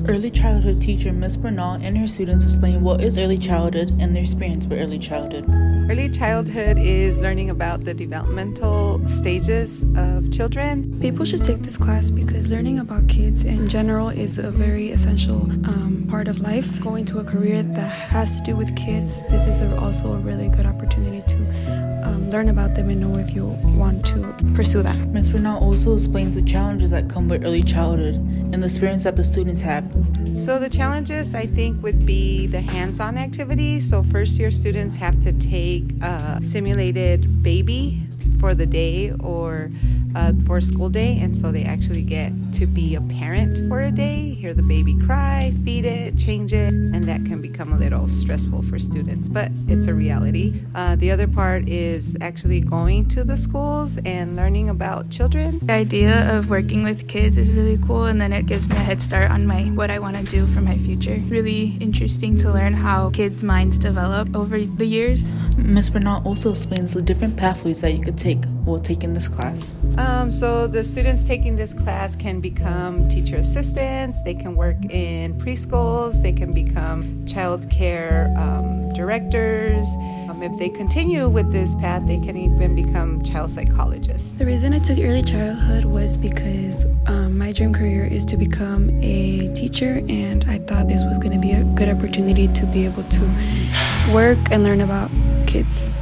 Early childhood teacher Ms. Bernal and her students explain what is early childhood and their experience with early childhood. Early childhood is learning about the developmental stages of children. People should take this class because learning about kids in general is a very essential part of life. Going to a career that has to do with kids, this is also a really good opportunity to learn about them and know if you want to pursue that. Ms. Bernal also explains the challenges that come with early childhood and the experience that the students have. So the challenges, I think, would be the hands-on activities. So first-year students have to take a simulated baby for the day or for a school day, and so they actually get to be a parent for a day, hear the baby cry, feed it, change it, and that can become a little stressful for students, but it's a reality. The other part is actually going to the schools and learning about children. The idea of working with kids is really cool, and then it gives me a head start on what I want to do for my future. It's really interesting to learn how kids' minds develop over the years. Ms. Bernal also explains the different pathways that you could take while taking this class. So the students taking this class can become teacher assistants, they can work in preschools, they can become child care directors. If they continue with this path, they can even become child psychologists. The reason I took early childhood was because my dream career is to become a teacher, and I thought this was going to be a good opportunity to be able to work and learn about kids.